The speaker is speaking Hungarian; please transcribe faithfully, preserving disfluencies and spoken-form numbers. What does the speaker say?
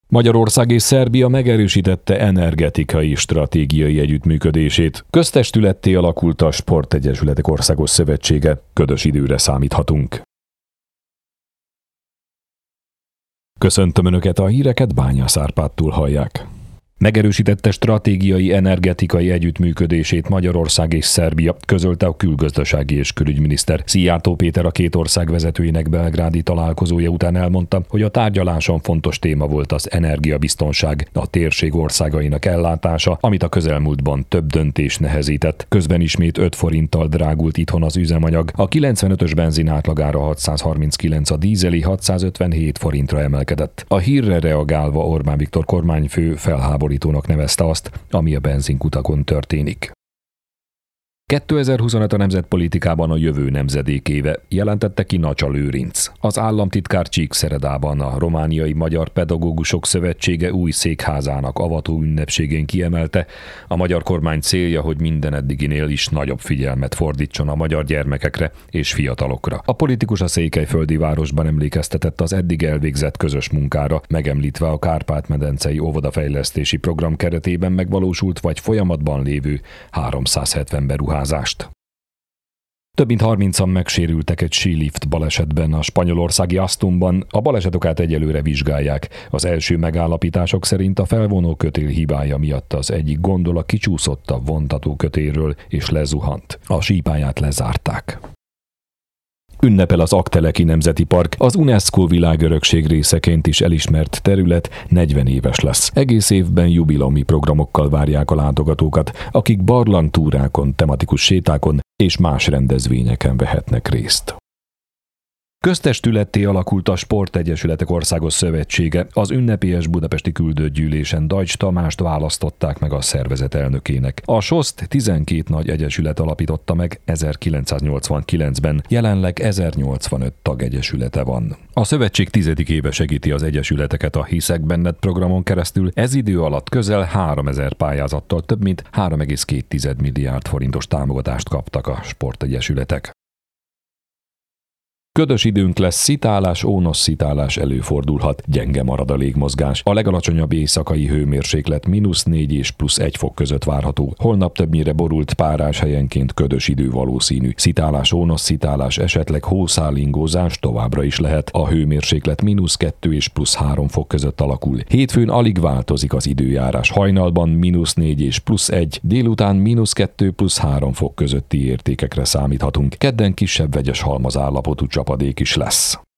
Magyarország és Szerbia megerősítette energetikai stratégiai együttműködését. Köztestületté alakult a Sportegyesületek Országos Szövetsége. Ködös időre számíthatunk. Köszöntöm Önöket, a híreket Bányász Árpádtól hallják. Megerősítette stratégiai energetikai együttműködését Magyarország és Szerbia, közölte a külgazdasági és külügyminiszter. Szijjártó Péter, a két ország vezetőinek belgrádi találkozója után elmondta, hogy a tárgyaláson fontos téma volt az energiabiztonság, a térség országainak ellátása, amit a közelmúltban több döntés nehezített. Közben ismét öt forinttal drágult itthon az üzemanyag, a kilencvenötös benzin átlagára hatszázharminckilenc, a dízeli hatszázötvenhét forintra emelkedett. A hírre reagálva Orbán Viktor kormányfő felháborított nevezte azt, ami a benzinkutakon történik. kétezer-huszonöt a nemzetpolitikában a jövő nemzedék éve, jelentette ki Nacsa Lőrinc. Az államtitkár Csíkszeredában a Romániai Magyar Pedagógusok Szövetsége új székházának avató ünnepségén kiemelte, a magyar kormány célja, hogy minden eddiginél is nagyobb figyelmet fordítson a magyar gyermekekre és fiatalokra. A politikus a székelyföldi városban emlékeztetett az eddig elvégzett közös munkára, megemlítve a Kárpát-medencei óvodafejlesztési program keretében megvalósult vagy folyamatban lévő háromszázhetven beruházást. Több mint harmincan megsérültek egy sílift balesetben a spanyolországi Astunban, a balesetokát egyelőre vizsgálják. Az első megállapítások szerint a felvonó kötél hibája miatt az egyik gondola kicsúszott a vontató kötélről és lezuhant. A sípályát lezárták. Ünnepel az Aggteleki Nemzeti Park, az UNESCO világörökség részeként is elismert terület negyven éves lesz. Egész évben jubileumi programokkal várják a látogatókat, akik barlangtúrákon, tematikus sétákon és más rendezvényeken vehetnek részt. Köztestületté alakult a Sportegyesületek Országos Szövetsége. Az ünnepélyes budapesti küldőgyűlésen Deutsch Tamást választották meg a szervezet elnökének. A soszt tizenkét nagy egyesület alapította meg ezerkilencszáznyolcvankilencben, jelenleg ezernyolcvanöt tagegyesülete van. A szövetség tizedik éve segíti az egyesületeket a Hiszek Benned programon keresztül, ez idő alatt közel háromezer pályázattal több mint három egész két milliárd forintos támogatást kaptak a sportegyesületek. Ködös időnk lesz, szitálás, ónos szitálás előfordulhat, gyenge marad a légmozgás. A legalacsonyabb éjszakai hőmérséklet mínusz négy és plusz egy fok között várható. Holnap többnyire borult, párás, helyenként ködös idő valószínű. Szitálás, ónos szitálás, esetleg hószálingózás továbbra is lehet. A hőmérséklet mínusz kettő és plusz három fok között alakul. Hétfőn alig változik az időjárás. Hajnalban mínusz négy és plusz egy, délután mínusz kettő plusz három fok közötti értékekre számíthatunk. Kedden kisebb vegyes halmazállapotú csapadék is lesz.